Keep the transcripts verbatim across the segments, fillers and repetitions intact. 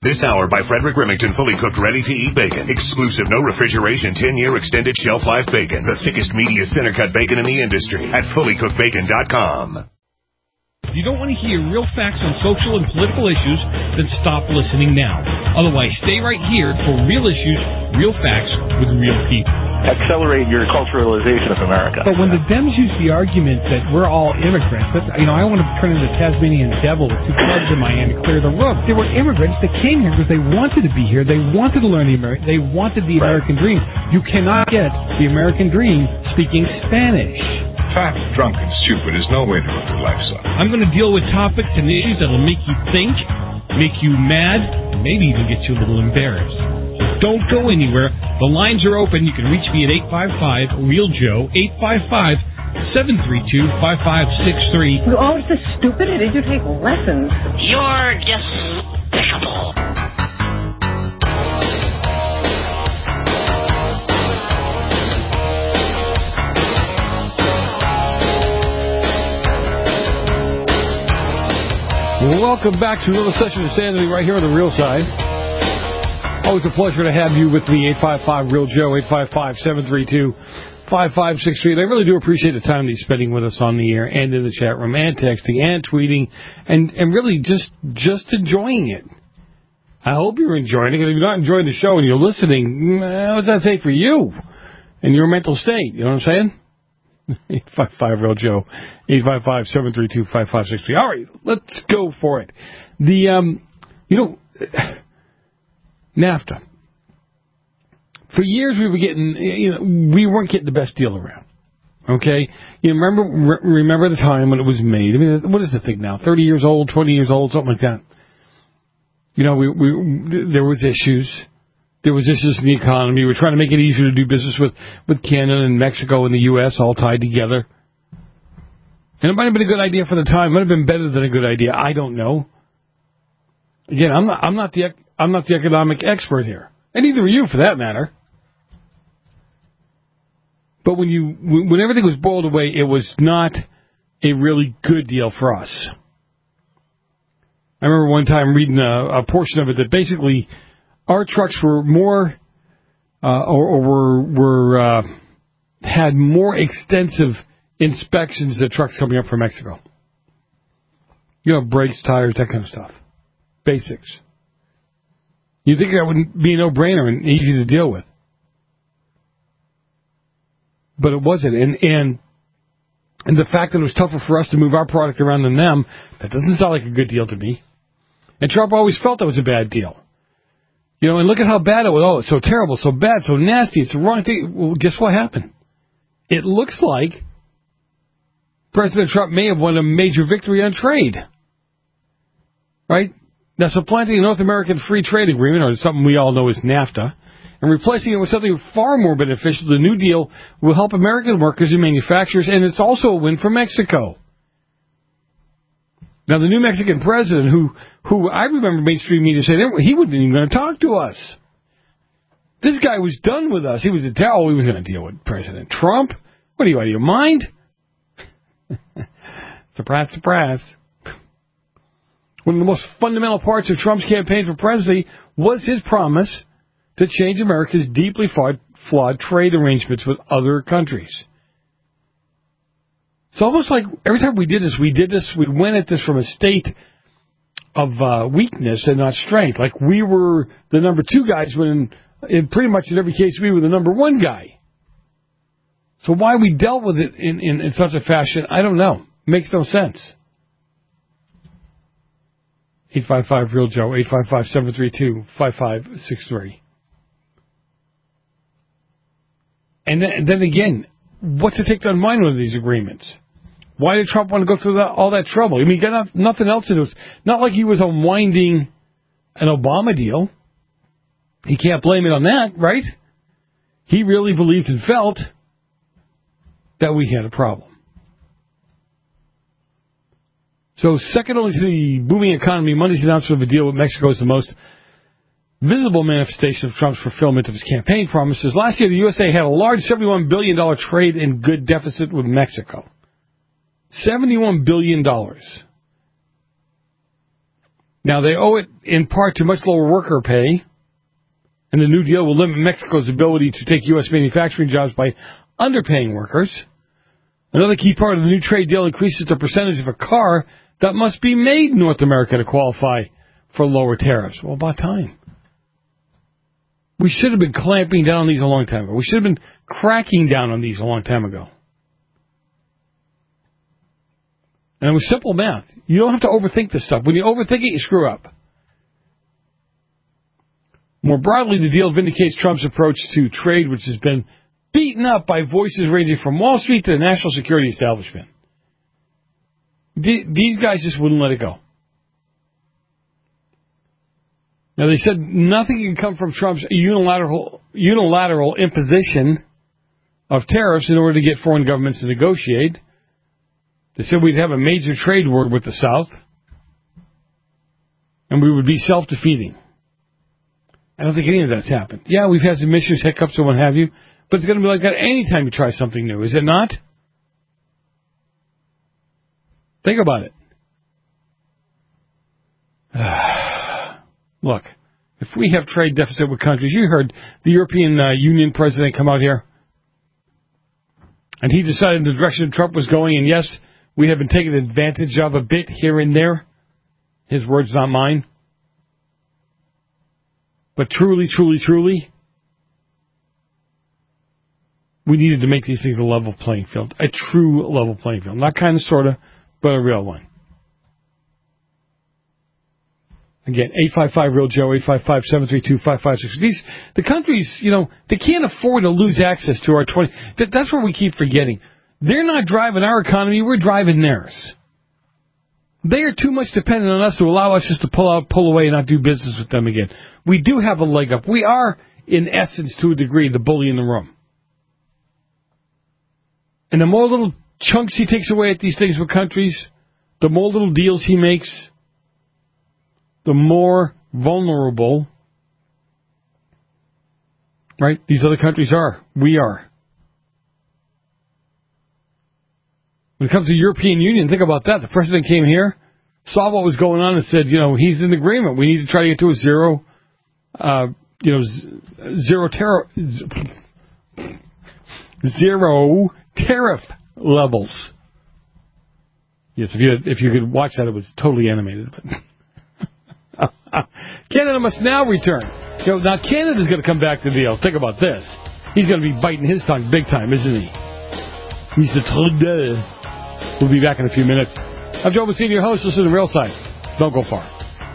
This hour by Frederick Remington, fully cooked, ready-to-eat bacon. Exclusive, no refrigeration, ten-year extended shelf life bacon. The thickest, meatiest, center-cut bacon in the industry at fully cooked bacon dot com. If you don't want to hear real facts on social and political issues, then stop listening now. Otherwise, stay right here for real issues, real facts with real people. Accelerate your culturalization of America. But when the Dems use the argument that we're all immigrants, that, you know, I want to turn into the Tasmanian devil with two clubs in my hand to clear the room. They were immigrants that came here because they wanted to be here. They wanted to learn the American. They wanted the right. American dream. You cannot get the American dream speaking Spanish. Fat, drunk, and stupid is no way to live your life, son. I'm going to deal with topics and issues that'll make you think, make you mad, and maybe even get you a little embarrassed. So don't go anywhere. The lines are open. You can reach me at eight five five, real Joe, eight five five, seven three two, five five six three. You're always so stupid. Did you take lessons? You're despicable. Welcome back to another session of Sanity right here on The Real Side. Always a pleasure to have you with me, eight five five, real Joe, eight five five, seven three two, five five six three. And I really do appreciate the time that you're spending with us on the air and in the chat room and texting and tweeting and, and really just just enjoying it. I hope you're enjoying it. Because if you're not enjoying the show and you're listening, what does that say for you and your mental state? You know what I'm saying? eight five five, real Joe, eight five five, seven three two, five five six three. All right, let's go for it. The, um, you know, NAFTA. For years we were getting, you know, we weren't getting the best deal around. Okay? You remember, re- remember the time when it was made. I mean, what is the thing now? thirty years old, twenty years old, something like that. You know, we, we there was issues. There was issues in the economy. We were trying to make it easier to do business with, with Canada and Mexico and the U S all tied together. And it might have been a good idea for the time. It might have been better than a good idea. I don't know. Again, I'm not, I'm not the I'm not the economic expert here, and neither are you, for that matter. But when you when everything was boiled away, it was not a really good deal for us. I remember one time reading a, a portion of it that basically our trucks were more, uh, or, or were were uh, had more extensive inspections than trucks coming up from Mexico. You know, brakes, tires, that kind of stuff, basics. You think that would be a no-brainer and easy to deal with, but it wasn't. And and and the fact that it was tougher for us to move our product around than them, that doesn't sound like a good deal to me. And Trump always felt that was a bad deal. You know, and look at how bad it was. Oh, it's so terrible, so bad, so nasty. It's the wrong thing. Well, guess what happened? It looks like President Trump may have won a major victory on trade. Right? Now, supplanting the North American Free Trade Agreement, or something we all know as NAFTA, and replacing it with something far more beneficial, the New Deal will help American workers and manufacturers, and it's also a win for Mexico. Now, the new Mexican president, who, who I remember mainstream media saying he wasn't even going to talk to us. This guy was done with us. He was a tell. He was going to deal with President Trump. What are you, out of your mind? Surprise, surprise. One of the most fundamental parts of Trump's campaign for presidency was his promise to change America's deeply flawed, flawed trade arrangements with other countries. It's almost like every time we did this, we did this, we went at this from a state of uh, weakness and not strength. Like we were the number two guys when in pretty much in every case we were the number one guy. So why we dealt with it in, in, in such a fashion, I don't know. Makes no sense. eight five five, real Joe, eight five five, seven three two, five five six three. And then, and then again, what's it take to unwind one of these agreements? Why did Trump want to go through that, all that trouble? I mean, he got nothing else to do. It's not like he was unwinding an Obama deal. He can't blame it on that, right? He really believed and felt that we had a problem. So second only to the booming economy, Monday's announcement of a deal with Mexico is the most visible manifestation of Trump's fulfillment of his campaign promises. Last year, the U S A had a large seventy-one billion dollars trade and good deficit with Mexico. seventy-one billion dollars. Now, they owe it in part to much lower worker pay, and the New Deal will limit Mexico's ability to take U S manufacturing jobs by underpaying workers. Another key part of the new trade deal increases the percentage of a car that must be made in North America to qualify for lower tariffs. Well, about time. We should have been clamping down on these a long time ago. We should have been cracking down on these a long time ago. And it was simple math. You don't have to overthink this stuff. When you overthink it, you screw up. More broadly, the deal vindicates Trump's approach to trade, which has been beaten up by voices ranging from Wall Street to the national security establishment. These guys just wouldn't let it go. Now, they said nothing can come from Trump's unilateral unilateral imposition of tariffs in order to get foreign governments to negotiate. They said we'd have a major trade war with the South, and we would be self-defeating. I don't think any of that's happened. Yeah, we've had some issues, hiccups, and what have you, but it's going to be like that any time you try something new, is it not? Think about it. Look, if we have trade deficit with countries, you heard the European uh, Union president come out here, and he decided the direction Trump was going, and yes, we have been taken advantage of a bit here and there. His words, not mine. But truly, truly, truly, we needed to make these things a level playing field, a true level playing field. Not kind of, sort of, but a real one. Again, eight five five real Joe, eight five five, seven three two, five five six. These, the countries, you know, they can't afford to lose access to our twenty. That, that's what we keep forgetting. They're not driving our economy, we're driving theirs. They are too much dependent on us to allow us just to pull out, pull away, and not do business with them again. We do have a leg up. We are, in essence, to a degree, the bully in the room. And the more little chunks he takes away at these things with countries, the more little deals he makes, the more vulnerable, right, these other countries are. We are. When it comes to the European Union, think about that. The president came here, saw what was going on, and said, you know, he's in agreement. We need to try to get to a zero, uh, you know, z- zero tariff, z- zero tariff levels. Yes, if you if you could watch that, it was totally animated. But Canada must now return. You know, now Canada's going to come back to the deal. Think about this. He's going to be biting his tongue big time, isn't he? He's a Trudeau. We'll be back in a few minutes. I'm Joe Messina, your host. Listen to Real Side. Don't go far.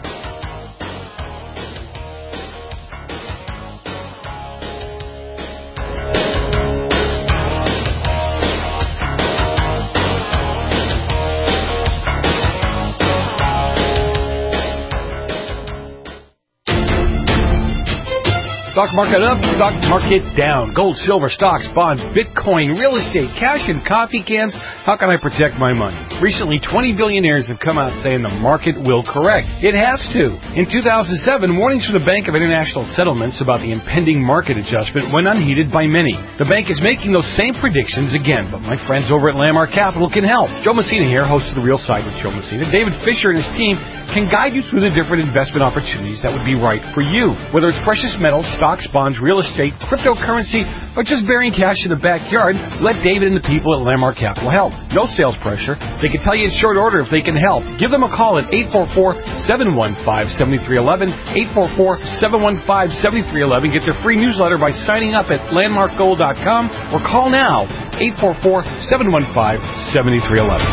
Stock market up, stock market down. Gold, silver, stocks, bonds, Bitcoin, real estate, cash, and coffee cans. How can I protect my money? Recently, twenty billionaires have come out saying the market will correct. It has to. In two thousand seven, warnings from the Bank of International Settlements about the impending market adjustment went unheeded by many. The bank is making those same predictions again, but my friends over at Landmark Capital can help. Joe Messina here, host of The Real Side with Joe Messina. David Fisher and his team can guide you through the different investment opportunities that would be right for you. Whether it's precious metals, stocks, bonds, real estate, cryptocurrency, or just burying cash in the backyard, let David and the people at Landmark Capital help. No sales pressure. They can tell you in short order if they can help. Give them a call at eight four four, seven one five, seven three one one, eight four four, seven one five, seven three one one. Get their free newsletter by signing up at landmark gold dot com or call now, eight four four, seven one five, seven three one one.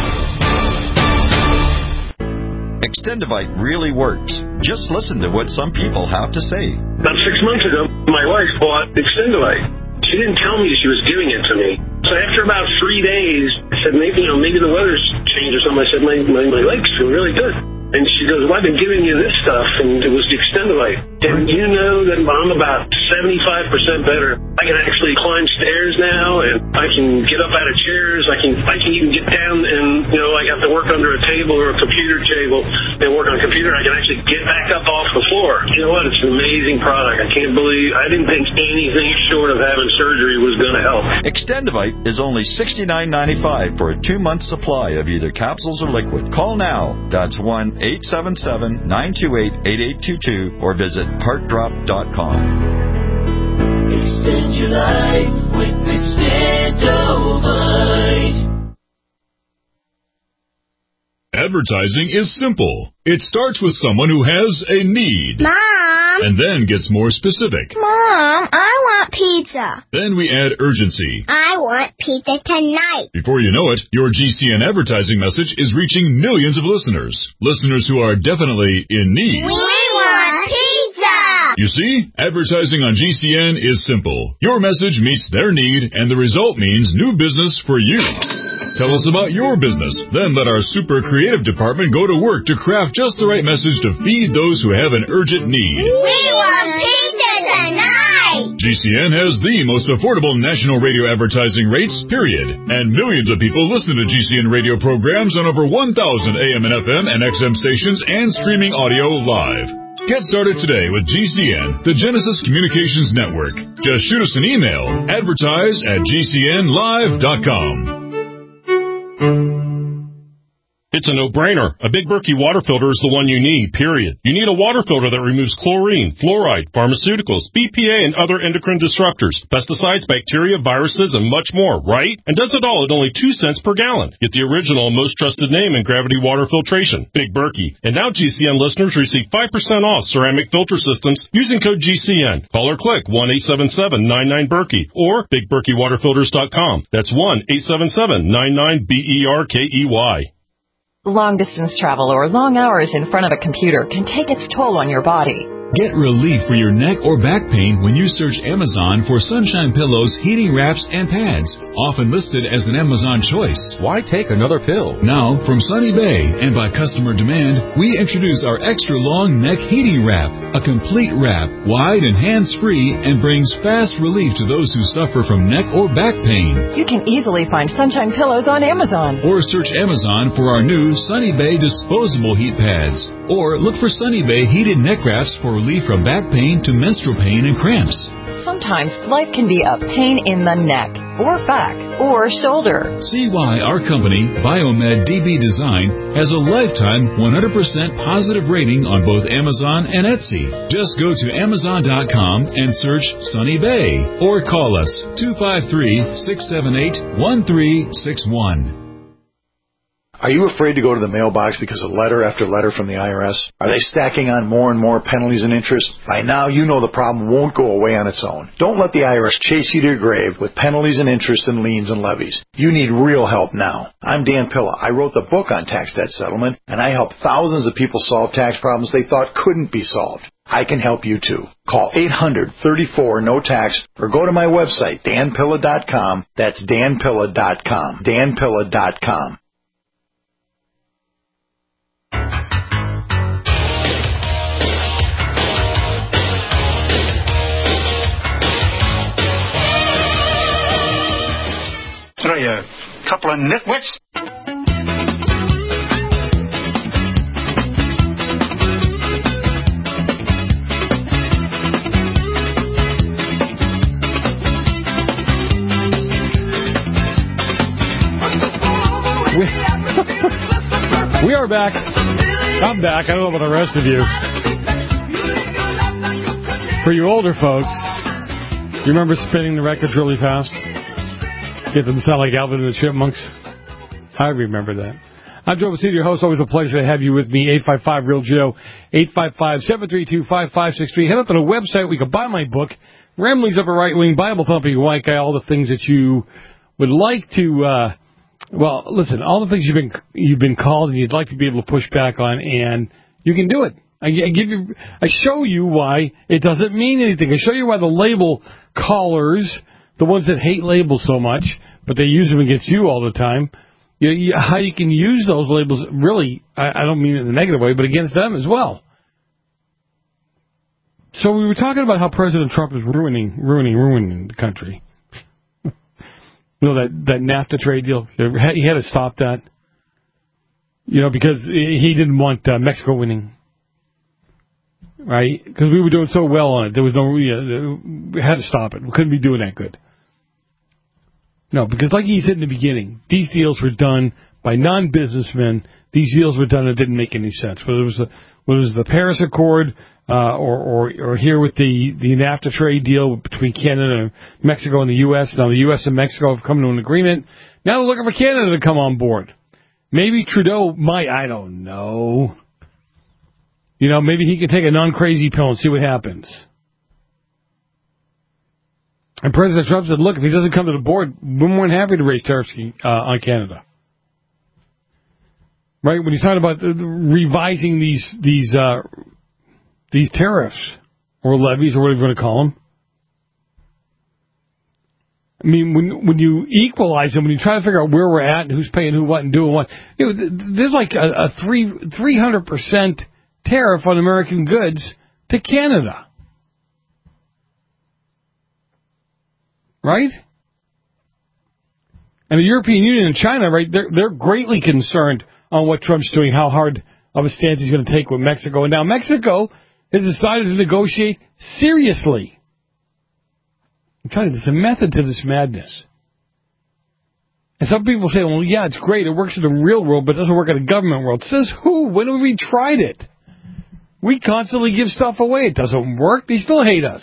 Extendivite really works. Just listen to what some people have to say. About six months ago, my wife bought Extendivite. She didn't tell me she was giving it to me. So after about three days, I said, maybe, you know, maybe the weather's changed or something. I said, my, my, my legs feel really good. And she goes, well, I've been giving you this stuff, and it was the Extendivite. And you know that I'm about seventy-five percent better. I can actually climb stairs now, and I can get up out of chairs. I can I can even get down and, you know, I have to work under a table or a computer table and work on a computer. I can actually get back up off the floor. You know what? It's an amazing product. I can't believe, I didn't think anything short of having surgery was going to help. Extendivite is only sixty-nine ninety-five for a two-month supply of either capsules or liquid. Call now. That's one eight seven seven, nine two eight, eight eight two two or visit heart drop dot com. Extend your life with Extendivite. Advertising is simple. It starts with someone who has a need. Mom! And then gets more specific. Mom, I want pizza. Then we add urgency. I want pizza tonight. Before you know it, your G C N advertising message is reaching millions of listeners. Listeners who are definitely in need. We want pizza! You see, advertising on G C N is simple. Your message meets their need, and the result means new business for you. Tell us about your business. Then let our super creative department go to work to craft just the right message to feed those who have an urgent need. We want pizza tonight! G C N has the most affordable national radio advertising rates, period. And millions of people listen to G C N radio programs on over one thousand A M and F M and X M stations and streaming audio live. Get started today with G C N, the Genesis Communications Network. Just shoot us an email, advertise at G C N live dot com. It's a no-brainer. A Big Berkey water filter is the one you need, period. You need a water filter that removes chlorine, fluoride, pharmaceuticals, B P A, and other endocrine disruptors, pesticides, bacteria, viruses, and much more, right? And does it all at only two cents per gallon. Get the original, most trusted name in gravity water filtration, Big Berkey. And now G C N listeners receive five percent off ceramic filter systems using code G C N. Call or click one eight seven seven, nine nine, Berkey or big berkey water filters dot com. That's one eight seven seven, nine nine, B E R K E Y. Long-distance travel or long hours in front of a computer can take its toll on your body. Get relief for your neck or back pain when you search Amazon for Sunshine Pillows, heating wraps, and pads, often listed as an Amazon choice. Why take another pill? Now, from Sunny Bay and by customer demand, we introduce our extra-long neck heating wrap, a complete wrap, wide and hands-free, and brings fast relief to those who suffer from neck or back pain. You can easily find Sunshine Pillows on Amazon. Or search Amazon for our new Sunny Bay disposable heat pads. Or look for Sunny Bay heated neck wraps for relief from back pain to menstrual pain and cramps. Sometimes life can be a pain in the neck, or back, or shoulder. See why our company, Biomed D B Design, has a lifetime one hundred percent positive rating on both Amazon and Etsy. Just go to amazon dot com and search Sunny Bay, or call us two five three, six seven eight, one three six one. Are you afraid to go to the mailbox because of letter after letter from the I R S? Are they stacking on more and more penalties and interest? By now, you know the problem won't go away on its own. Don't let the I R S chase you to your grave with penalties and interest and liens and levies. You need real help now. I'm Dan Pilla. I wrote the book on tax debt settlement, and I help thousands of people solve tax problems they thought couldn't be solved. I can help you too. Call eight hundred, thirty-four, no tax or go to my website, dan pilla dot com. That's dan pilla dot com. dan pilla dot com. What are you, a couple of nitwits? We, we are back. I'm back. I don't know about the rest of you. For you older folks, you remember spinning the records really fast? Get them to sound like Alvin and the Chipmunks? I remember that. I'm Joe Basile, your host. Always a pleasure to have you with me. eight five five, real Joe. eight five five, seven three two, five five six three. Head up to the website. We can buy my book, Ramblings of a Right-Wing Bible Thumping White Guy. All the things that you would like to, uh, well, listen, all the things you've been you've been called and you'd like to be able to push back on, and you can do it. I, I give you, I show you why it doesn't mean anything. I show you why the label callers, the ones that hate labels so much, but they use them against you all the time, you, you, how you can use those labels, really, I, I don't mean it in a negative way, but against them as well. So we were talking about how President Trump is ruining, ruining, ruining the country. You know, that, that NAFTA trade deal? He had to stop that. You know, because he didn't want uh, Mexico winning. Right? Because we were doing so well on it. There was no, you know, we had to stop it. We couldn't be doing that good. No, because like he said in the beginning, these deals were done by non-businessmen. These deals were done that didn't make any sense. Whether it was the, whether it was the Paris Accord, uh, or, or, or here with the, the NAFTA trade deal between Canada and Mexico and the U S. Now the U S and Mexico have come to an agreement. Now they're looking for Canada to come on board. Maybe Trudeau might, I don't know. You know, maybe he can take a non-crazy pill and see what happens. And President Trump said, look, if he doesn't come to the board, we're more than happy to raise tariffs uh, on Canada. Right? When he's talking about revising these these uh, these tariffs or levies or whatever you want to call them. I mean, when when you equalize them, when you try to figure out where we're at and who's paying who what and doing what, you know, there's like a, a three three hundred percent tariff on American goods to Canada. Right? And the European Union and China, right, they're, they're greatly concerned on what Trump's doing, how hard of a stance he's going to take with Mexico. And now Mexico has decided to negotiate seriously. I'm telling you, there's a method to this madness. And some people say, well, yeah, it's great. It works in the real world, but it doesn't work in the government world. Says who? When have we tried it? We constantly give stuff away. It doesn't work. They still hate us.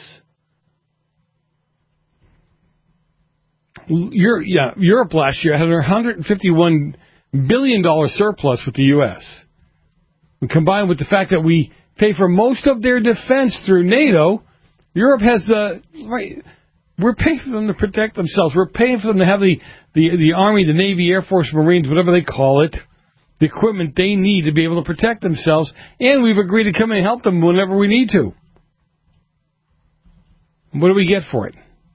Europe, yeah, Europe last year had a one hundred fifty-one billion dollars surplus with the U S. And combined with the fact that we pay for most of their defense through NATO, Europe has, uh, right, we're paying for them to protect themselves. We're paying for them to have the, the, the Army, the Navy, Air Force, Marines, whatever they call it, the equipment they need to be able to protect themselves, and we've agreed to come in and help them whenever we need to. What do we get for it?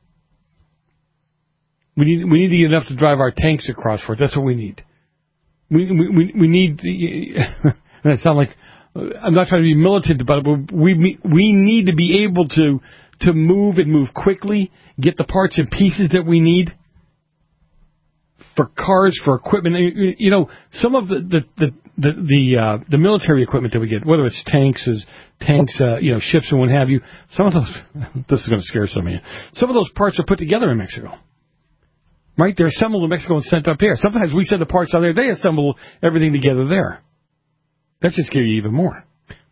We need we need to get enough to drive our tanks across for it. That's what we need. We we we need. And I sound like I'm not trying to be militant about it, but we we need to be able to to move and move quickly, get the parts and pieces that we need for cars, for equipment. You know, some of the the the the, the, uh, the military equipment that we get, whether it's tanks, is tanks, uh, you know, ships and what have you. Some of those. This is going to scare some of you. Some of those parts are put together in Mexico. Right? They're assembled in Mexico and sent up here. Sometimes we send the parts out there. They assemble everything together there. That's just scary even more.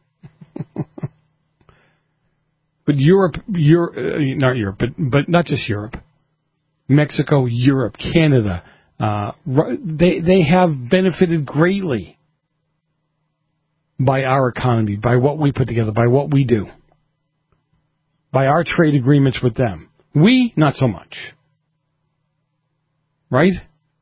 But Europe, Europe uh, not Europe, but, but not just Europe. Mexico, Europe, Canada, uh, they, they have benefited greatly by our economy, by what we put together, by what we do, by our trade agreements with them. We, not so much. Right?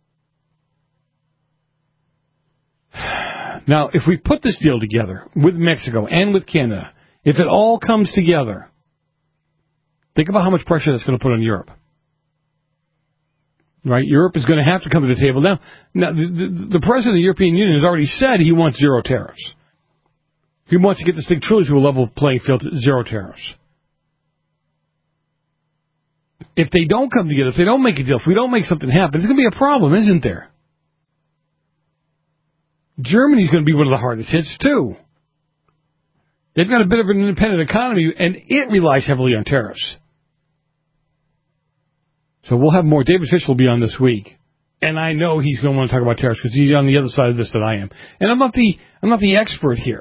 Now, if we put this deal together with Mexico and with Canada, if it all comes together, think about how much pressure that's going to put on Europe. Right? Europe is going to have to come to the table. Now, now the, the, the president of the European Union has already said he wants zero tariffs. He wants to get this thing truly to a level playing field, zero tariffs. If they don't come together, if they don't make a deal, if we don't make something happen, it's going to be a problem, isn't there? Germany's going to be one of the hardest hits, too. They've got a bit of an independent economy, and it relies heavily on tariffs. So we'll have more. David Fish will be on this week. And I know he's going to want to talk about tariffs because he's on the other side of this than I am. And I'm not the I'm not the expert here.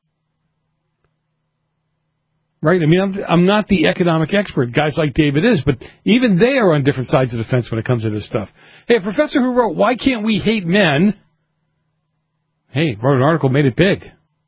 Right? I mean, I'm, I'm not the economic expert. Guys like David is, but even they are on different sides of the fence when it comes to this stuff. Hey, a professor who wrote, Why Can't We Hate Men? Hey, wrote an article, made it big.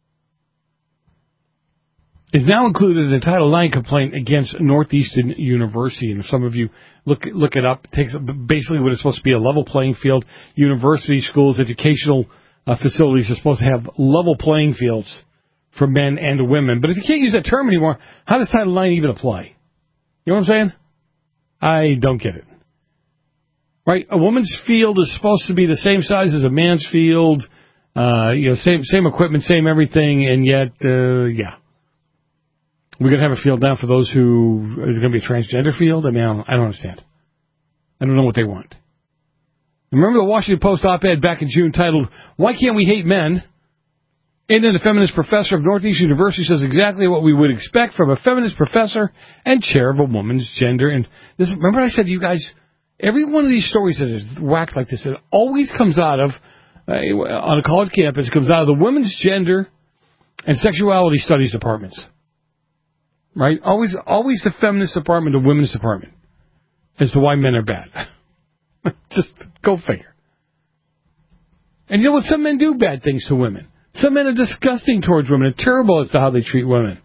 Is now included in a Title nine complaint against Northeastern University. And if some of you look look it up, it takes basically what is supposed to be a level playing field. University, schools, educational uh, facilities are supposed to have level playing fields for men and women. But if you can't use that term anymore, how does Title nine even apply? You know what I'm saying? I don't get it. Right? A woman's field is supposed to be the same size as a man's field. Uh, you know, same same equipment, same everything, and yet, uh, yeah. We're going to have a field now for those who, is it going to be a transgender field? I mean, I don't, I don't understand. I don't know what they want. Remember the Washington Post op-ed back in June titled, Why Can't We Hate Men? And then a feminist professor of Northeast University says exactly what we would expect from a feminist professor and chair of a woman's gender. And this, remember I said to you guys, every one of these stories that is whacked like this, it always comes out of, uh, on a college campus, it comes out of the women's gender and sexuality studies departments. Right? Always, always the feminist department, the women's department, as to why men are bad. Just go figure. And you know what? Some men do bad things to women. Some men are disgusting towards women and terrible as to how they treat women.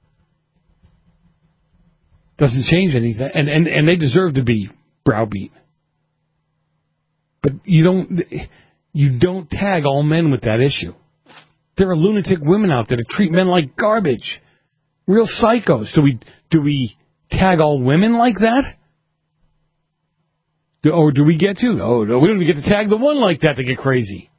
Doesn't change anything. And, and, and they deserve to be browbeat. But you don't, you don't tag all men with that issue. There are lunatic women out there that treat men like garbage. Real psychos. Do we, do we tag all women like that? Do, or do we get to? Oh, no, we don't even get to tag the one like that to get crazy.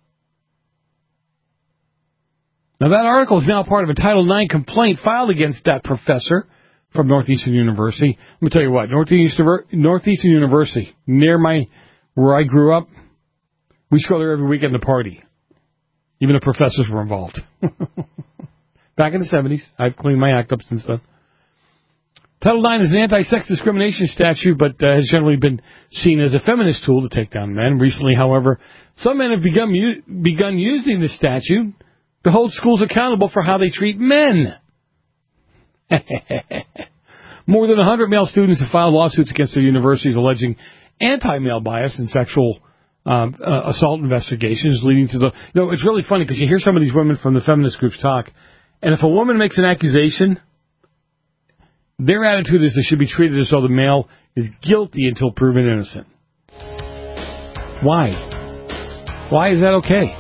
Now, that article is now part of a Title nine complaint filed against that professor from Northeastern University. Let me tell you what, Northeastern, Northeastern University, near my, where I grew up, we used to go there every weekend to party. Even the professors were involved. Back in the seventies. I've cleaned my act up since then. Title nine is an anti-sex discrimination statute, but uh, has generally been seen as a feminist tool to take down men. Recently, however, some men have begun, u- begun using the statute to hold schools accountable for how they treat men. More than one hundred male students have filed lawsuits against their universities alleging anti-male bias in sexual um, uh, assault investigations, leading to the... You know, it's really funny because you hear some of these women from the feminist groups talk, and if a woman makes an accusation, their attitude is they should be treated as though the male is guilty until proven innocent. Why? Why is that okay?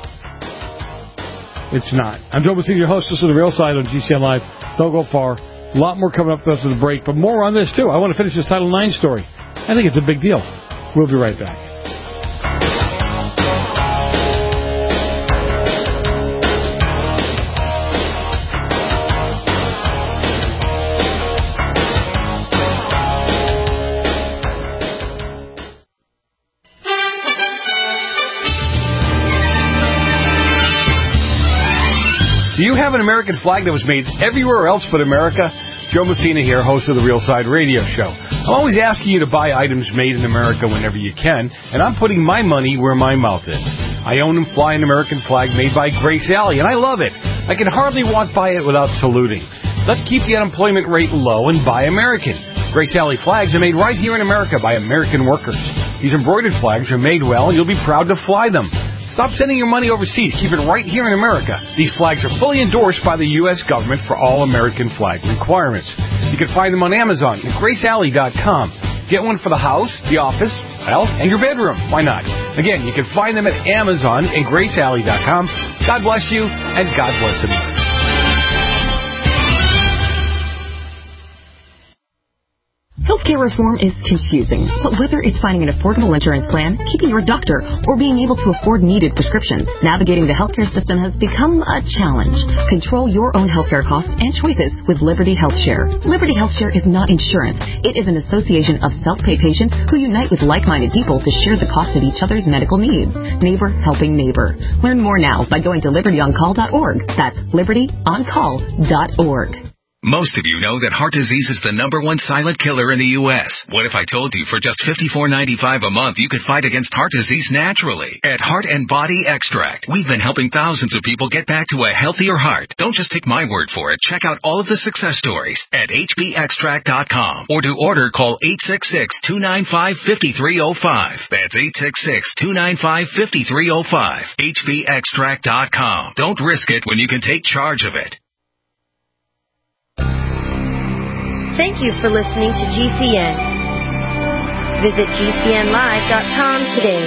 It's not. I'm Joe Messina, your host. This is The Real Side on G C N Live. Don't go far. A lot more coming up after the break, but more on this, too. I want to finish this Title nine story. I think it's a big deal. We'll be right back. Do you have an American flag that was made everywhere else but America? Joe Messina here, host of the Real Side Radio Show. I'm always asking you to buy items made in America whenever you can, and I'm putting my money where my mouth is. I own and fly an American flag made by Grace Alley, and I love it. I can hardly walk by it without saluting. Let's keep the unemployment rate low and buy American. Grace Alley flags are made right here in America by American workers. These embroidered flags are made well, and you'll be proud to fly them. Stop sending your money overseas. Keep it right here in America. These flags are fully endorsed by the U S government for all American flag requirements. You can find them on Amazon at grace alley dot com. Get one for the house, the office, well, and your bedroom. Why not? Again, you can find them at Amazon and grace alley dot com. God bless you, and God bless America. Healthcare reform is confusing, but whether it's finding an affordable insurance plan, keeping your doctor, or being able to afford needed prescriptions, navigating the healthcare system has become a challenge. Control your own healthcare costs and choices with Liberty HealthShare. Liberty HealthShare is not insurance. It is an association of self-pay patients who unite with like-minded people to share the cost of each other's medical needs. Neighbor helping neighbor. Learn more now by going to liberty on call dot org. That's liberty on call dot org. Most of you know that heart disease is the number one silent killer in the U S What if I told you for just fifty-four ninety-five a month you could fight against heart disease naturally? At Heart and Body Extract, we've been helping thousands of people get back to a healthier heart. Don't just take my word for it. Check out all of the success stories at h b extract dot com. Or to order, call eight six six, two nine five, five three zero five. That's eight six six, two nine five, five three zero five. h b extract dot com. Don't risk it when you can take charge of it. Thank you for listening to G C N. Visit G C N live dot com today.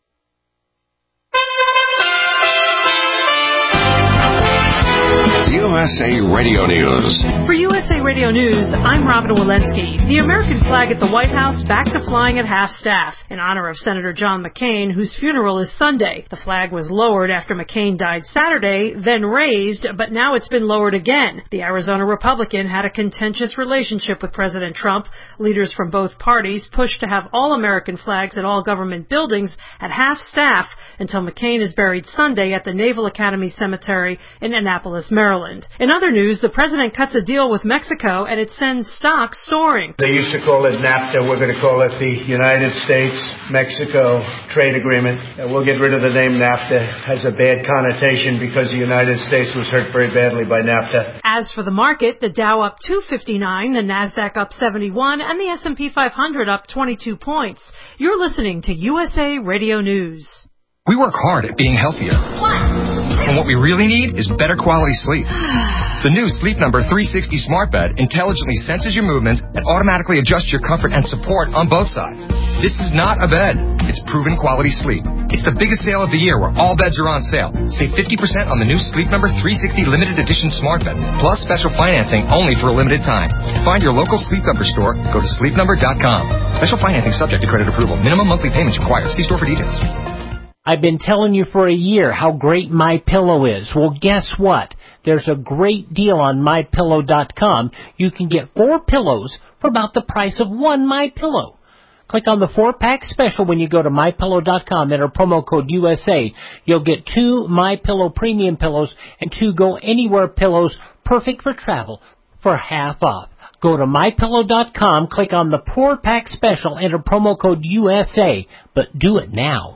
You S A Radio News. For U S A Radio News, I'm Robin Walensky. The American flag at the White House back to flying at half-staff in honor of Senator John McCain, whose funeral is Sunday. The flag was lowered after McCain died Saturday, then raised, but now it's been lowered again. The Arizona Republican had a contentious relationship with President Trump. Leaders from both parties pushed to have all American flags at all government buildings at half-staff until McCain is buried Sunday at the Naval Academy Cemetery in Annapolis, Maryland. In other news, the president cuts a deal with Mexico and it sends stocks soaring. They used to call it NAFTA. We're going to call it the United States-Mexico Trade Agreement. And we'll get rid of the name NAFTA. It has a bad connotation because the United States was hurt very badly by NAFTA. As for the market, the Dow up two fifty-nine, the Nasdaq up seventy-one, and the S and P five hundred up twenty-two points. You're listening to U S A Radio News. We work hard at being healthier. And what we really need is better quality sleep. The new Sleep Number three sixty Smart Bed intelligently senses your movements and automatically adjusts your comfort and support on both sides. This is not a bed. It's proven quality sleep. It's the biggest sale of the year where all beds are on sale. Save fifty percent on the new Sleep Number three sixty Limited Edition Smart Bed, plus special financing only for a limited time. To find your local Sleep Number store, go to sleep number dot com. Special financing subject to credit approval. Minimum monthly payments required. See store for details. I've been telling you for a year how great MyPillow is. Well, guess what? There's a great deal on my pillow dot com. You can get four pillows for about the price of one MyPillow. Click on the four-pack special when you go to my pillow dot com. Enter promo code U S A. You'll get two MyPillow premium pillows and two Go Anywhere pillows, perfect for travel, for half off. Go to my pillow dot com, click on the four-pack special, enter promo code U S A, but do it now.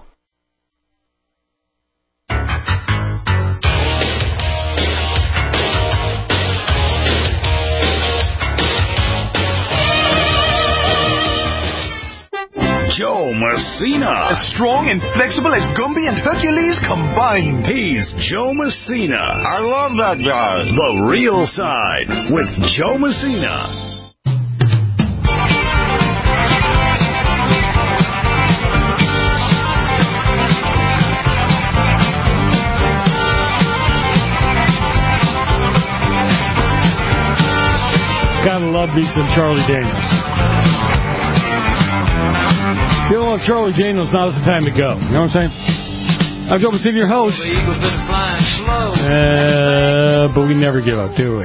Joe Messina. As strong and flexible as Gumby and Hercules combined. He's Joe Messina. I love that guy. The Real Side with Joe Messina. Gotta love me some Charlie Daniels. If you don't love Charlie Daniels, now's the time to go. You know what I'm saying? I'm Joe Messina, your host. Uh, but we never give up, do we?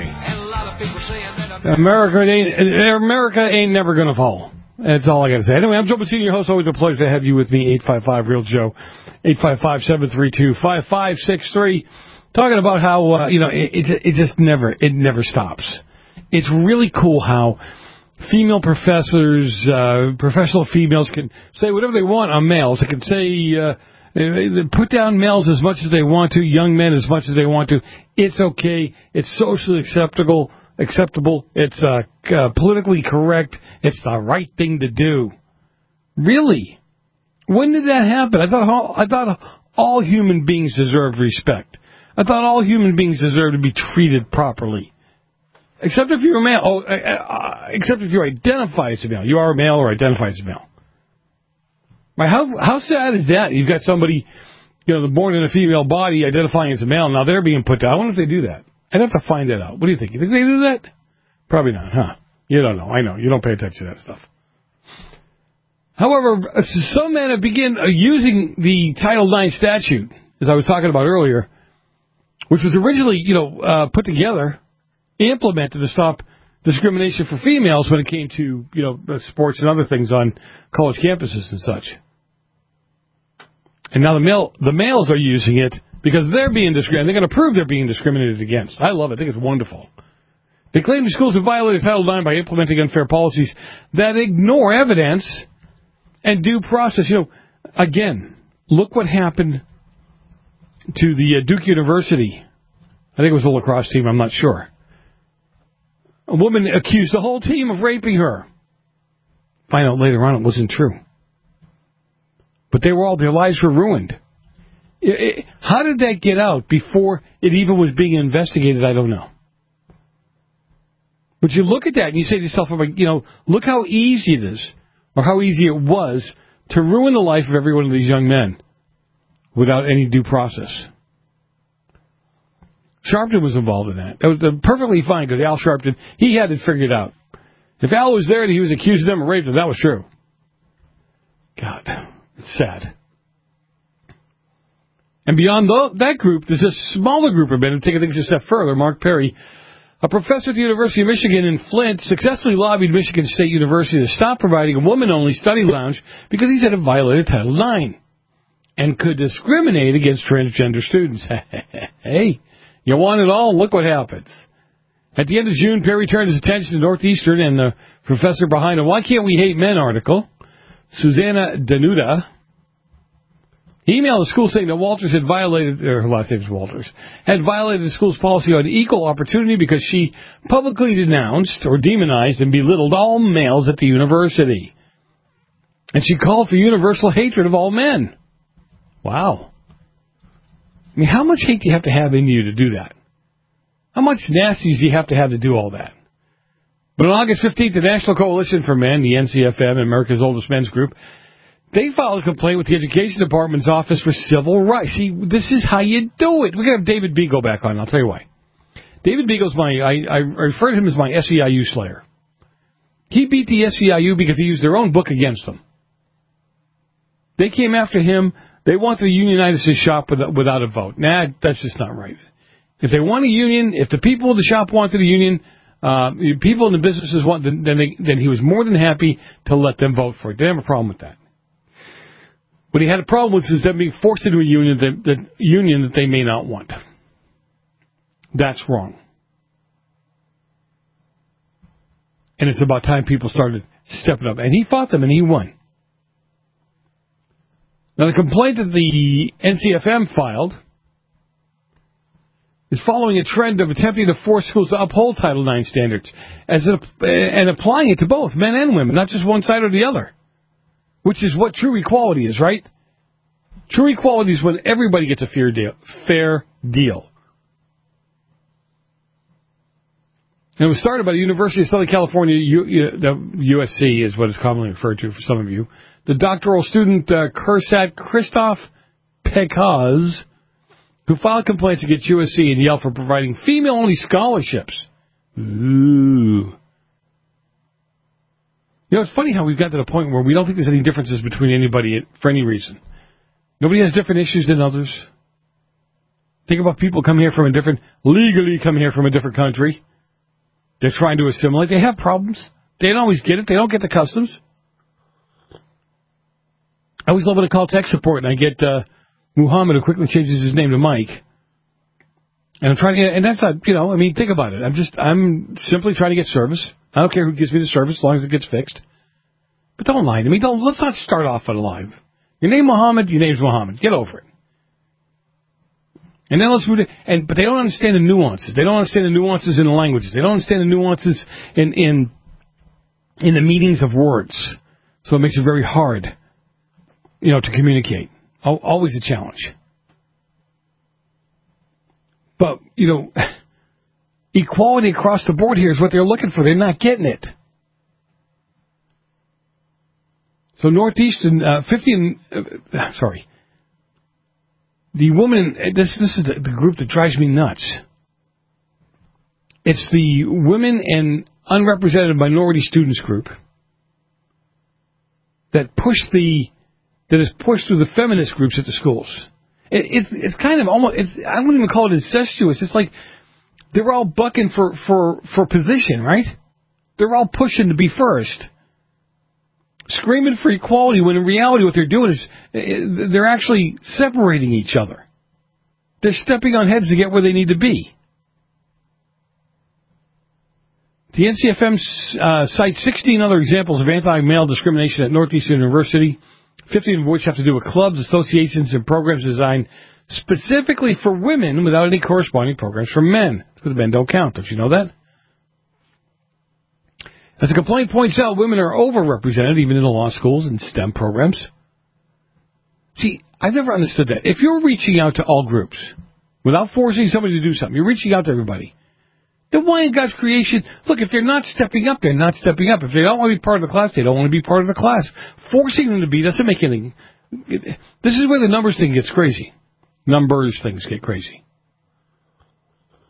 America ain't, America ain't never going to fall. That's all I got to say. Anyway, I'm Joe Messina, your host. Always a pleasure to have you with me. eight five five real Joe. eight five five, seven three two, five five six three. Talking about how, uh, you know, it, it, it just never, it never stops. It's really cool how female professors, uh, professional females can say whatever they want on males. They can say, uh, they put down males as much as they want to, young men as much as they want to. It's okay. It's socially acceptable. Acceptable. It's uh, uh, politically correct. It's the right thing to do. Really? When did that happen? I thought all, I thought all human beings deserved respect. I thought all human beings deserved to be treated properly. Except if you're a male. Oh, uh, uh, except if you identify as a male. You are a male or identify as a male. Right? How how sad is that? You've got somebody, you know, born in a female body identifying as a male. Now they're being put down. I wonder if they do that. I'd have to find that out. What do you think? You think they do that? Probably not, huh? You don't know. I know. You don't pay attention to that stuff. However, some men have begun using the Title nine statute, as I was talking about earlier, which was originally, you know, uh, put together, implemented to stop discrimination for females when it came to, you know, sports and other things on college campuses and such. And now the male, the males are using it because they're being discriminated. They're going to prove they're being discriminated against. I love it. I think it's wonderful. They claim the schools have violated Title nine by implementing unfair policies that ignore evidence and due process. You know, again, look what happened to the uh, Duke University. I think it was the lacrosse team. I'm not sure. A woman accused the whole team of raping her. Find out later on it wasn't true. But they were all, their lives were ruined. It, it, how did that get out before it even was being investigated? I don't know. But you look at that and you say to yourself, you know, look how easy it is, or how easy it was to ruin the life of every one of these young men without any due process. Sharpton was involved in that. That was uh, perfectly fine because Al Sharpton, he had it figured out. If Al was there and he was accusing them of rape, then that was true. God, it's sad. And beyond th- that group, there's a smaller group of men who take things a step further. Mark Perry, a professor at the University of Michigan in Flint, successfully lobbied Michigan State University to stop providing a woman-only study lounge because he said it violated Title nine and could discriminate against transgender students. Hey, you want it all? Look what happens. At the end of June, Perry turned his attention to Northeastern and the professor behind a Why Can't We Hate Men article, Susanna Danuta. He emailed the school saying that Walters had violated, or her last name is Walters, had violated the school's policy on equal opportunity because she publicly denounced or demonized and belittled all males at the university. And she called for universal hatred of all men. Wow. I mean, how much hate do you have to have in you to do that? How much nasties do you have to have to do all that? But on August fifteenth, the National Coalition for Men, the N C F M, America's oldest men's group, they filed a complaint with the Education Department's Office for Civil Rights. See, this is how you do it. We're going to have David Beagle back on. I'll tell you why. David Beagle's my, I, I refer to him as my S E I U slayer. He beat the S E I U because he used their own book against them. They came after him. They want the unionize his shop without a vote. Nah, that's just not right. If they want a union, if the people in the shop wanted a union, uh, people in the businesses want, then they, then he was more than happy to let them vote for it. They didn't have a problem with that. What he had a problem with is them being forced into a union that, that union that they may not want. That's wrong. And it's about time people started stepping up. And he fought them, and he won. Now, the complaint that the N C F M filed is following a trend of attempting to force schools to uphold Title nine standards as a, and applying it to both men and women, not just one side or the other, which is what true equality is, right? True equality is when everybody gets a fair deal. Fair deal. And it was started by the University of Southern California, U, U, the U S C is what it's commonly referred to for some of you. The doctoral student, uh, Kursat Christoph Pekaz, who filed complaints against U S C and Yale for providing female-only scholarships. Ooh. You know, it's funny how we've got to the point where we don't think there's any differences between anybody for any reason. Nobody has different issues than others. Think about people coming here from a different, legally coming here from a different country. They're trying to assimilate. They have problems. They don't always get it. They don't get the customs. I always love when I call tech support and I get uh, Muhammad, who quickly changes his name to Mike. And I'm trying to get, and that's not, you know, I mean, think about it. I'm just, I'm simply trying to get service. I don't care who gives me the service as long as it gets fixed. But don't lie to me. Don't, let's not start off on a lie. Your name Muhammad, your name's Muhammad. Get over it. And then let's move to, and, but they don't understand the nuances. They don't understand the nuances in the languages. They don't understand the nuances in, in, in the meanings of words. So it makes it very hard, you know, to communicate. Always a challenge. But, you know, equality across the board here is what they're looking for. They're not getting it. So Northeastern, uh, fifteen, uh, sorry. The woman, this this is the, the group that drives me nuts. It's the Women and Unrepresented Minority Students group that push the, that is pushed through the feminist groups at the schools. It, it's it's kind of almost, it's, I wouldn't even call it incestuous. It's like they're all bucking for, for, for position, right? They're all pushing to be first. Screaming for equality when in reality what they're doing is they're actually separating each other. They're stepping on heads to get where they need to be. The N C F M uh, cites sixteen other examples of anti-male discrimination at Northeastern University, fifteen of which have to do with clubs, associations, and programs designed specifically for women without any corresponding programs for men. Because men don't count. Don't you know that? As the complaint points out, women are overrepresented even in the law schools and STEM programs. See, I've never understood that. If you're reaching out to all groups without forcing somebody to do something, you're reaching out to everybody, then why in God's creation, look, if they're not stepping up, they're not stepping up. If they don't want to be part of the class, they don't want to be part of the class. Forcing them to be doesn't make anything. This is where the numbers thing gets crazy. Numbers things get crazy.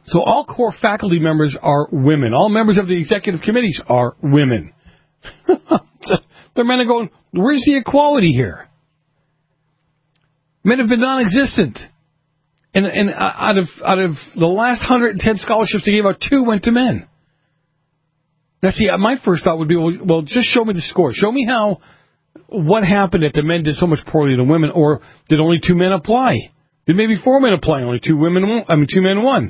So all core faculty members are women. All members of the executive committees are women. They're men are going, where's the equality here? Men have been non-existent. And, and out of out of the last one hundred ten scholarships they gave out, two went to men. Now, see, my first thought would be, well, well, just show me the score. Show me how, what happened that the men did so much poorly than women, or did only two men apply? Did maybe four men apply, only two women, I mean, two men won?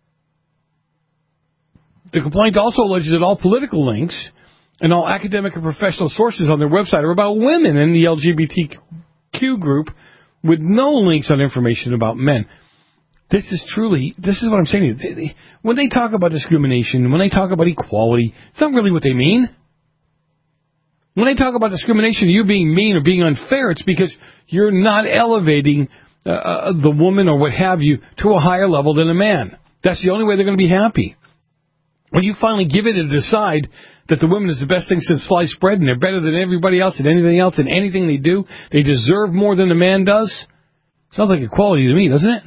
The complaint also alleges that all political links and all academic and professional sources on their website are about women in the L G B T Q group, with no links on information about men. This is truly, this is what I'm saying to you. When they talk about discrimination, when they talk about equality, it's not really what they mean. When they talk about discrimination, you being mean or being unfair, it's because you're not elevating uh, the woman or what have you to a higher level than a man. That's the only way they're going to be happy. When you finally give it and decide that the woman is the best thing since sliced bread and they're better than everybody else and anything else and anything they do, they deserve more than the man does, sounds like equality to me, doesn't it?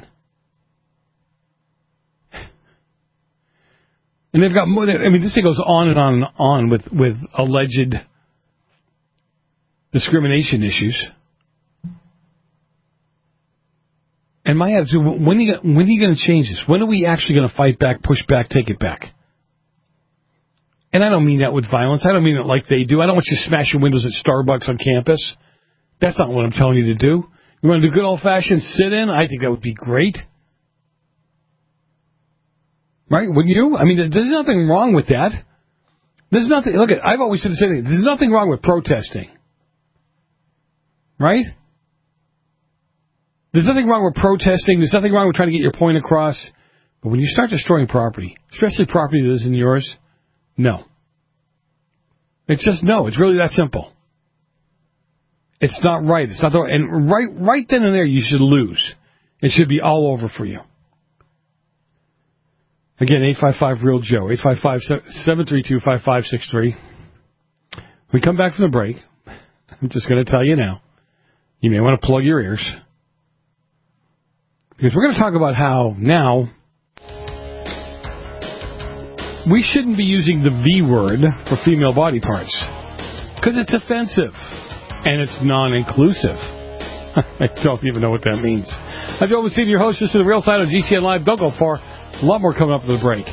And they've got more. I mean, this thing goes on and on and on with, with alleged discrimination issues. And my attitude: when are you when are you going to change this? When are we actually going to fight back, push back, take it back? And I don't mean that with violence. I don't mean it like they do. I don't want you smashing windows at Starbucks on campus. That's not what I'm telling you to do. You want to do good old-fashioned sit-in? I think that would be great. Right? Wouldn't you? I mean, there's nothing wrong with that. There's nothing. Look, I've always said the same thing. There's nothing wrong with protesting. Right? There's nothing wrong with protesting. There's nothing wrong with trying to get your point across. But when you start destroying property, especially property that isn't yours, no. It's just no. It's really that simple. It's not right. It's not the, and right, right then and there, you should lose. It should be all over for you. Again, eight five five real Joe, eight five five, seven three two, five five six three. We come back from the break. I'm just going to tell you now. You may want to plug your ears. Because we're going to talk about how now we shouldn't be using the V word for female body parts. Because it's offensive. And it's non-inclusive. I don't even know what that means. I'm Joe Messina, your host. This is The Real Side on G C N Live. Don't go far. A lot more coming up for the break.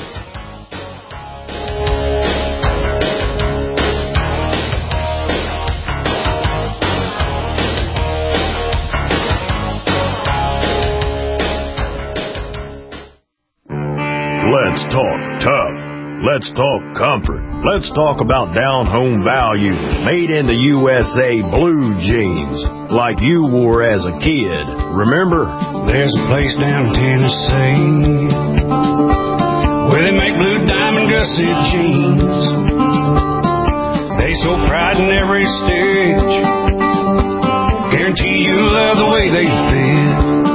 Let's talk tough. Let's talk comfort. Let's talk about down-home value. Made in the U S A blue jeans, like you wore as a kid. Remember? There's a place down in Tennessee where they make blue diamond gusset jeans. They so pride in every stitch. Guarantee you love the way they fit.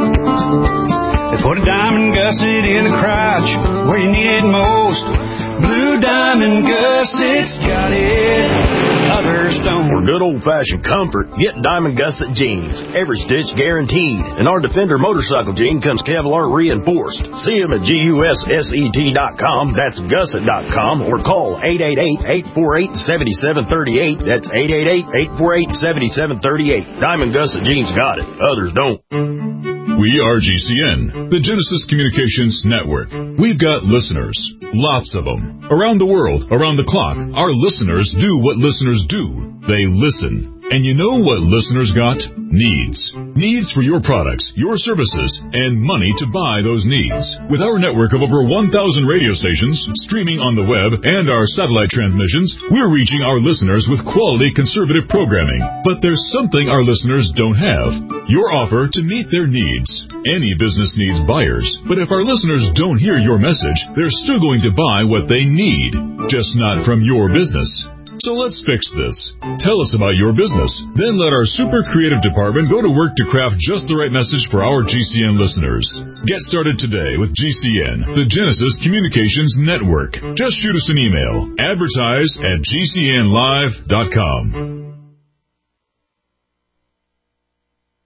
They put a diamond gusset in the crotch where you need it most. Blue Diamond Gussets got it, others don't. For good old-fashioned comfort, get Diamond Gusset jeans. Every stitch guaranteed. And our Defender motorcycle jean comes Kevlar reinforced. See them at G U S S E T dot com, that's gusset dot com, or call eight eight eight, eight four eight, seven seven three eight. That's eight eight eight, eight four eight, seven seven three eight. Diamond Gusset jeans got it, others don't. We are G C N, the Genesis Communications Network. We've got listeners, lots of them. Around the world, around the clock, our listeners do what listeners do. They listen. And you know what listeners got? Needs. Needs for your products, your services, and money to buy those needs. With our network of over one thousand radio stations, streaming on the web, and our satellite transmissions, we're reaching our listeners with quality conservative programming. But there's something our listeners don't have. Your offer to meet their needs. Any business needs buyers, but if our listeners don't hear your message, they're still going to buy what they need, just not from your business. So let's fix this. Tell us about your business. Then let our super creative department go to work to craft just the right message for our G C N listeners. Get started today with G C N, the Genesis Communications Network. Just shoot us an email. Advertise at G C N live dot com.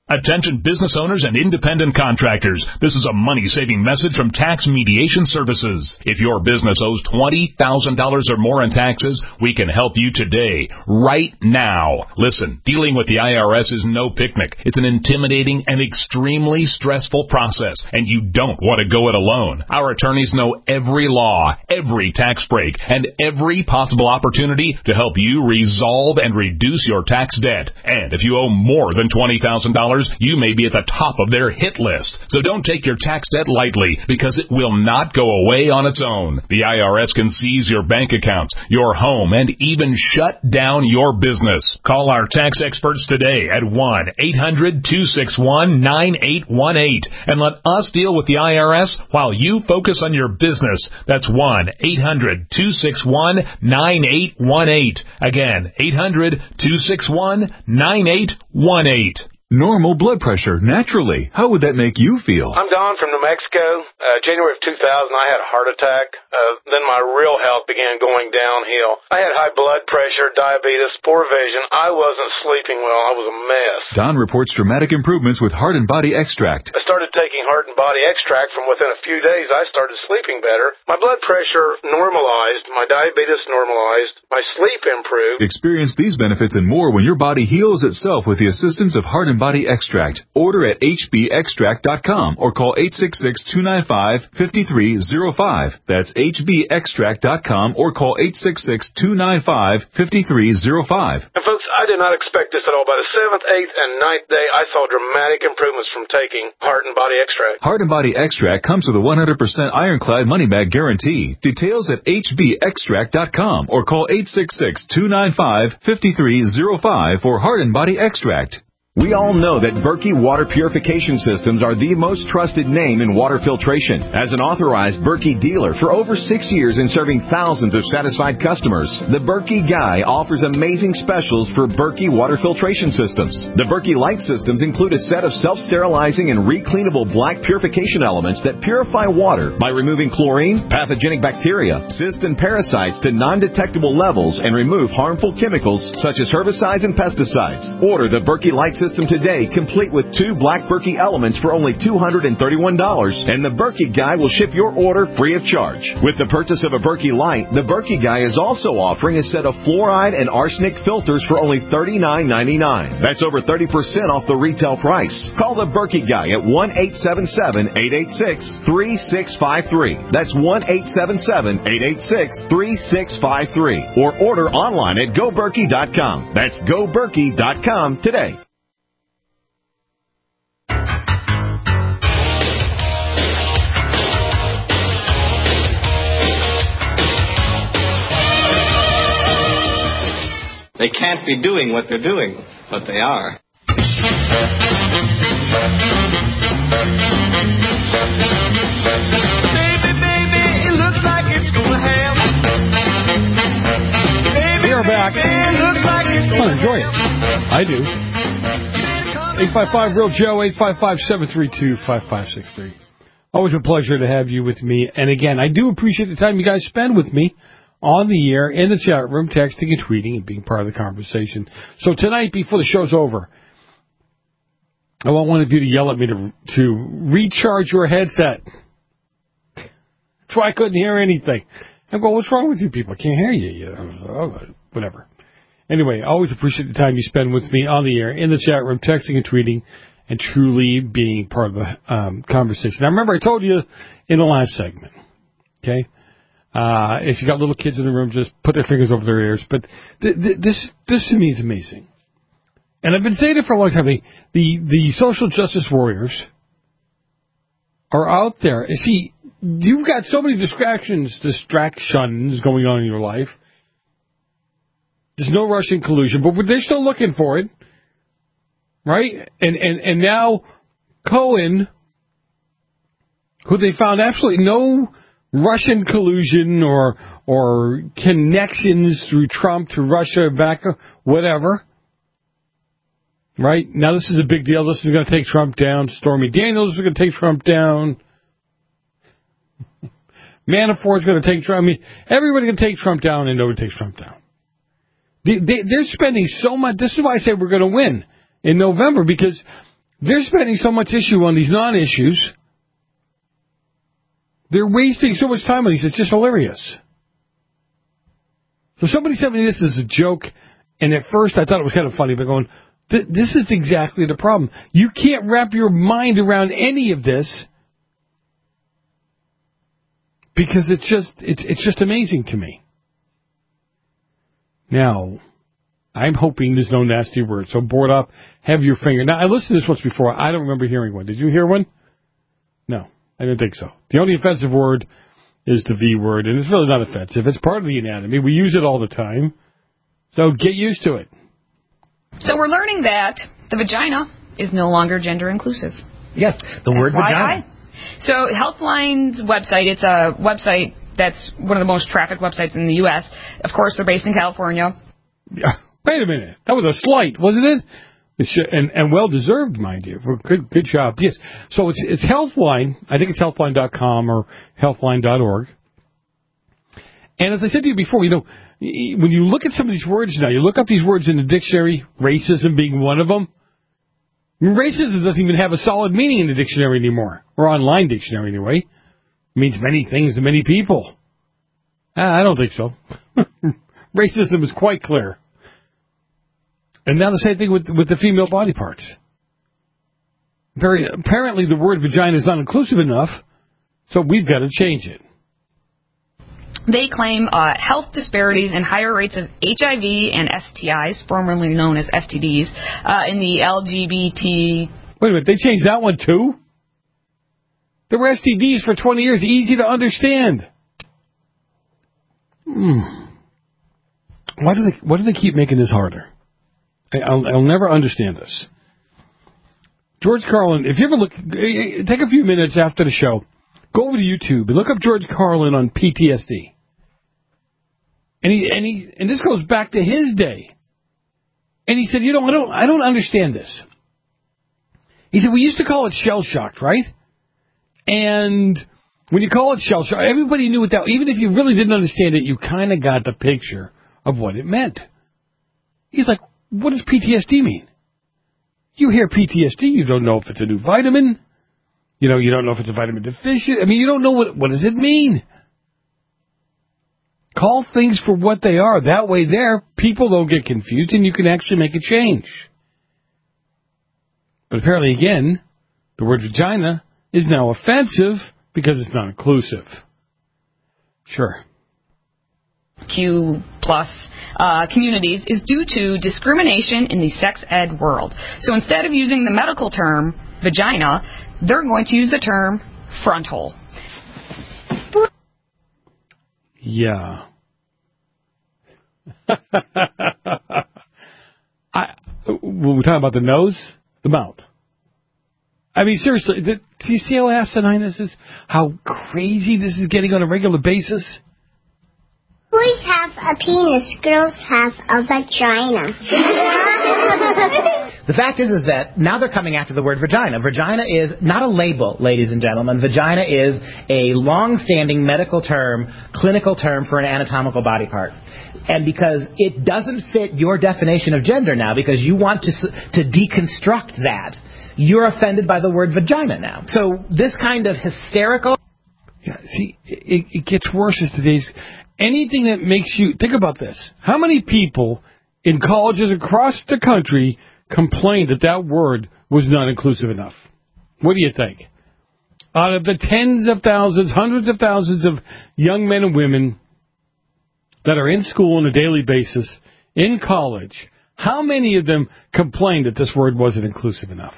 Attention business owners and independent contractors. This is a money-saving message from Tax Mediation Services. If your business owes twenty thousand dollars or more in taxes, we can help you today, right now. Listen, dealing with the I R S is no picnic. It's an intimidating and extremely stressful process, and you don't want to go it alone. Our attorneys know every law, every tax break, and every possible opportunity to help you resolve and reduce your tax debt. And if you owe more than twenty thousand dollars, you may be at the top of their hit list. So don't take your tax debt lightly, because it will not go away on its own. The I R S can seize your bank accounts, your home, and even shut down your business. Call our tax experts today at one eight hundred two six one nine eight one eight and let us deal with the I R S while you focus on your business. That's one eight hundred two six one nine eight one eight. Again, eight hundred two six one nine eight one eight. Normal blood pressure, naturally. How would that make you feel? I'm Don from New Mexico. Uh, January of two thousand, I had a heart attack. Uh, then my real health began going downhill. I had high blood pressure, diabetes, poor vision. I wasn't sleeping well. I was a mess. Don reports dramatic improvements with Heart and Body Extract. I started taking Heart and Body Extract. From within a few days, I started sleeping better. My blood pressure normalized. My diabetes normalized. My sleep improved. Experience these benefits and more when your body heals itself with the assistance of Heart and Body Extract. Order at h b extract dot com or call eight six six two nine five five three zero five. That's h b extract dot com or call eight six six two nine five five three zero five. And folks, I did not expect this at all. By the seventh, eighth, and ninth day, I saw dramatic improvements from taking Heart and Body Extract. Heart and Body Extract comes with a one hundred percent ironclad money-back guarantee. Details at h b extract dot com or call eight six six two nine five five three zero five for Heart and Body Extract. We all know that Berkey Water Purification Systems are the most trusted name in water filtration. As an authorized Berkey dealer for over six years and serving thousands of satisfied customers, the Berkey Guy offers amazing specials for Berkey Water Filtration Systems. The Berkey Light Systems include a set of self-sterilizing and recleanable black purification elements that purify water by removing chlorine, pathogenic bacteria, cysts, and parasites to non-detectable levels and remove harmful chemicals such as herbicides and pesticides. Order the Berkey Light Systems System today, complete with two black Berkey elements for only two hundred thirty-one dollars, and the Berkey Guy will ship your order free of charge. With the purchase of a Berkey Light, the Berkey Guy is also offering a set of fluoride and arsenic filters for only thirty-nine ninety-nine. That's over thirty percent off the retail price. Call the Berkey Guy at one eight seven seven eight eight six three six five three. That's one eight seven seven eight eight six three six five three. Or order online at go berkey dot com. That's go berkey dot com today. They can't be doing what they're doing, but they are. Baby, baby, it looks like it's gonna happen. We are back. It looks like it's Well, enjoy it. I do. eight five five real Joe, eight five five, seven three two, five five six three. Always a pleasure to have you with me. And again, I do appreciate the time you guys spend with me on the air, in the chat room, texting and tweeting and being part of the conversation. So tonight, before the show's over, I want one of you to yell at me to to recharge your headset. That's why I couldn't hear anything. I go, what's wrong with you people? I can't hear you. you know, whatever. Anyway, I always appreciate the time you spend with me on the air, in the chat room, texting and tweeting, and truly being part of the um, conversation. Now, remember, I told you in the last segment, okay? Uh, if you got little kids in the room, just put their fingers over their ears. But th- th- this, this to me is amazing. And I've been saying it for a long time. The, the, the social justice warriors are out there. See, you've got so many distractions, distractions going on in your life. There's no Russian collusion, but they're still looking for it. Right? And, and, and now Cohen, who they found absolutely no Russian collusion or or connections through Trump to Russia, back, whatever. Right? Now this is a big deal. This is going to take Trump down. Stormy Daniels is going to take Trump down. Manafort's going to take Trump. I mean, everybody's going to take Trump down and nobody takes Trump down. They, they, they're spending so much. This is why I say we're going to win in November, because They're spending so much issue on these non-issues. They're wasting so much time on these. It's just hilarious. So somebody sent me this as a joke, and at first I thought it was kind of funny, but going, this is exactly the problem. You can't wrap your mind around any of this because it's just it's, it's just amazing to me. Now, I'm hoping there's no nasty word. So board up, have your finger. Now, I listened to this once before. I don't remember hearing one. Did you hear one? No, I didn't think so. The only offensive word is the V word, and it's really not offensive. It's part of the anatomy. We use it all the time. So get used to it. So we're learning that the vagina is no longer gender inclusive. Yes, the word F Y I. vagina. So Healthline's website, it's a website that's one of the most trafficked websites in the U S. Of course, they're based in California. Yeah. Wait a minute. That was a slight, wasn't it? It's, and, and well-deserved, mind you. Good good job. Yes. So it's it's Healthline. I think it's healthline dot com or healthline dot org. And as I said to you before, you know, when you look at some of these words now, you look up these words in the dictionary, racism being one of them. Racism doesn't even have a solid meaning in the dictionary anymore, or online dictionary anyway. It means many things to many people. Ah, I don't think so. Racism is quite clear. And now the same thing with with the female body parts. Very apparently, the word vagina is not inclusive enough, so we've got to change it. They claim uh, health disparities and higher rates of H I V and S T Is, formerly known as S T Ds, uh, in the L G B T. Wait a minute, they changed that one too? There were S T Ds for twenty years, easy to understand. Hmm. Why do they? Why do they keep making this harder? I'll, I'll never understand this. George Carlin, if you ever look, take a few minutes after the show, go over to YouTube and look up George Carlin on P T S D. And he and he and this goes back to his day. And he said, you know, I don't I don't understand this. He said, we used to call it shell shocked, right? And when you call it shell shocked, everybody knew what that, even if you really didn't understand it, you kind of got the picture of what it meant. He's like, what does P T S D mean? You hear P T S D, you don't know if it's a new vitamin. You know, you don't know if it's a vitamin deficient. I mean, you don't know what, what does it mean? Call things for what they are. That way there, people don't get confused and you can actually make a change. But apparently, again, the word vagina is now offensive because it's not inclusive. Sure. Q plus uh, communities is due to discrimination in the sex ed world. So instead of using the medical term vagina, they're going to use the term front hole. Yeah. I, we're talking about the nose, the mouth. I mean, seriously, do you see how asinine this is? How crazy this is getting on a regular basis? Boys have a penis, girls have a vagina. The fact is, is that now they're coming after the word vagina. Vagina is not a label, ladies and gentlemen. Vagina is a long-standing medical term, clinical term for an anatomical body part. And because it doesn't fit your definition of gender now, because you want to to deconstruct that, you're offended by the word vagina now. So this kind of hysterical... Yeah, see, it, it gets worse as today's... Anything that makes you... Think about this. How many people in colleges across the country complained that that word was not inclusive enough? What do you think? Out of the tens of thousands, hundreds of thousands of young men and women that are in school on a daily basis, in college, how many of them complained that this word wasn't inclusive enough?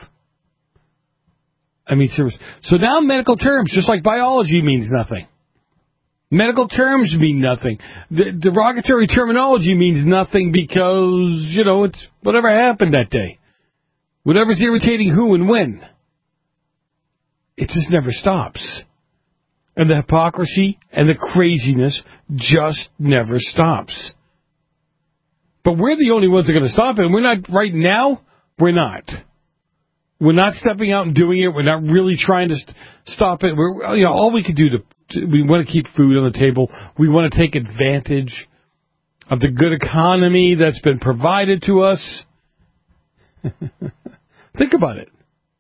I mean, seriously. So now medical terms, just like biology, means nothing. Medical terms mean nothing. The derogatory terminology means nothing because, you know, it's whatever happened that day. Whatever's irritating who and when. It just never stops. And the hypocrisy and the craziness just never stops. But we're the only ones that are going to stop it. And we're not, right now, we're not. We're not stepping out and doing it. We're not really trying to st- stop it. We're, you know, all we can do to, to, we want to keep food on the table. We want to take advantage of the good economy that's been provided to us. Think about it.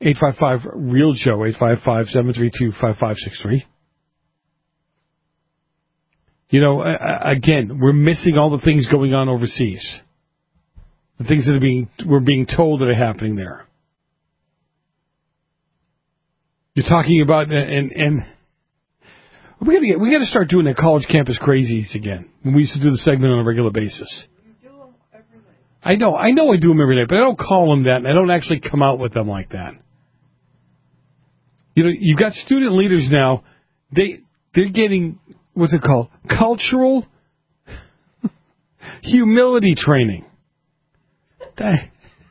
eight five five, real Joe, eight five five, seven three two, five five six three. You know, again, we're missing all the things going on overseas. The things that are being, we're being told that are happening there. You're talking about, and, and we gotta get, we gotta start doing the college campus crazies again. When we used to do the segment on a regular basis. I know, I know I do them every day, but I don't call them that, and I don't actually come out with them like that. You know, you've got student leaders now, they, they're getting, what's it called? Cultural humility training. I,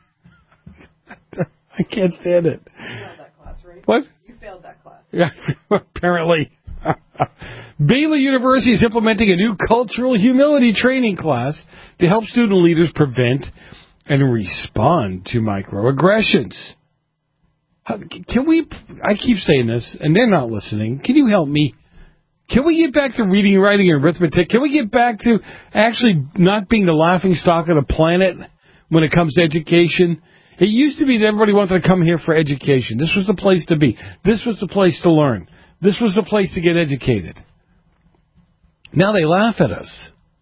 I can't stand it. You failed that class, right? What? You failed that class. Yeah, apparently. Baylor University is implementing a new cultural humility training class to help student leaders prevent and respond to microaggressions. Can we, I keep saying this, and they're not listening. Can you help me? Can we get back to reading, writing, and arithmetic? Can we get back to actually not being the laughing stock of the planet when it comes to education? It used to be that everybody wanted to come here for education. This was the place to be. This was the place to learn. This was the place to get educated. Now they laugh at us.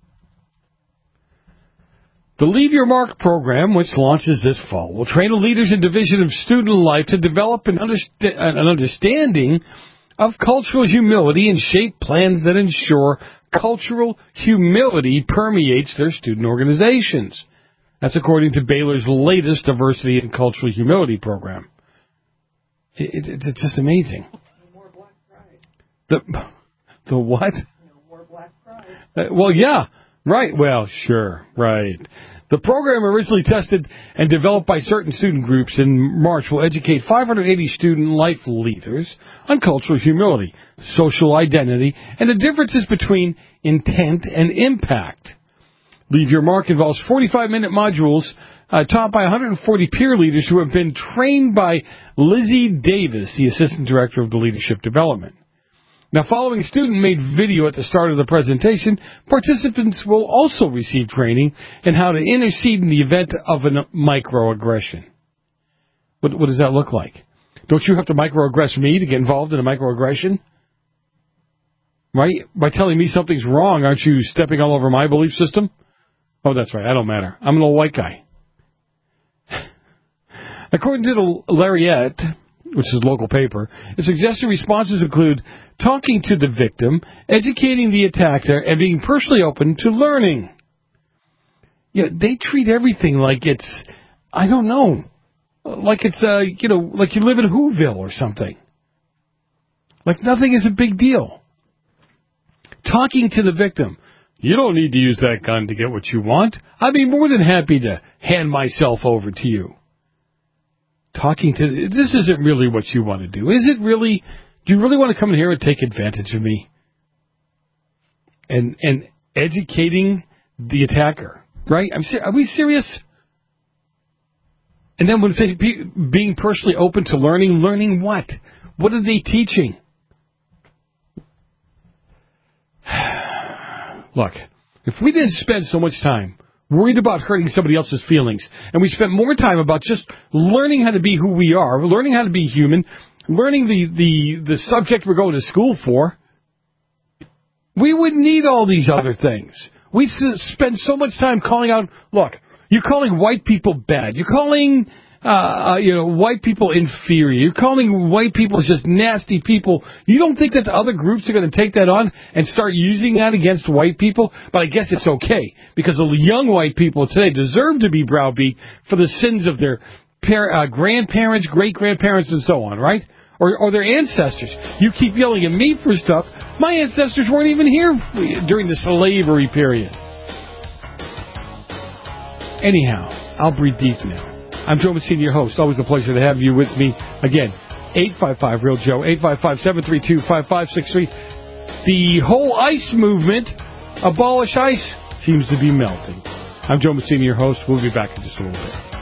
The Leave Your Mark program, which launches this fall, will train leaders in Division of Student Life to develop an, underst- an understanding of cultural humility and shape plans that ensure cultural humility permeates their student organizations. That's according to Baylor's latest Diversity and Cultural Humility program. It, it, it's just amazing. More black pride. The, the what? More black pride. Uh, well, yeah, right. Well, sure, right. The program, originally tested and developed by certain student groups in March, will educate five hundred eighty student life leaders on cultural humility, social identity, and the differences between intent and impact. Leave Your Mark involves forty-five minute modules uh, taught by one hundred forty peer leaders who have been trained by Lizzie Davis, the Assistant Director of the Leadership Development. Now, following a student-made video at the start of the presentation, participants will also receive training in how to intercede in the event of a microaggression. What, what does that look like? Don't you have to microaggress me to get involved in a microaggression? Right? By telling me something's wrong, aren't you stepping all over my belief system? Oh, that's right. I don't matter. I'm an old white guy. According to the Lariat, which is a local paper, the suggested responses include talking to the victim, educating the attacker, and being personally open to learning. You know, they treat everything like it's, I don't know, like it's, uh, you know, like you live in Whoville or something. Like nothing is a big deal. Talking to the victim. You don't need to use that gun to get what you want. I'd be more than happy to hand myself over to you. Talking to, this isn't really what you want to do. Is it really, do you really want to come in here and take advantage of me? And, and educating the attacker, right? I'm ser- Are we serious? And then when they be, being personally open to learning, learning what? What are they teaching? Look, if we didn't spend so much time worried about hurting somebody else's feelings, and we spent more time about just learning how to be who we are, learning how to be human, learning the, the, the subject we're going to school for, we wouldn't need all these other things. We spend so much time calling out, look, you're calling white people bad. You're calling, uh, uh, you know, white people inferior. You're calling white people just nasty people. You don't think that the other groups are going to take that on and start using that against white people? But I guess it's okay, because the young white people today deserve to be browbeat for the sins of their par- uh, grandparents, great-grandparents, and so on, right? Or, or their ancestors. You keep yelling at me for stuff. My ancestors weren't even here during the slavery period. Anyhow, I'll breathe deep now. I'm Joe Messina, your host. Always a pleasure to have you with me. Again, eight five five, real Joe, eight five five, seven three two, five five six three. The whole ICE movement, abolish ICE, seems to be melting. I'm Joe Messina, your host. We'll be back in just a little bit.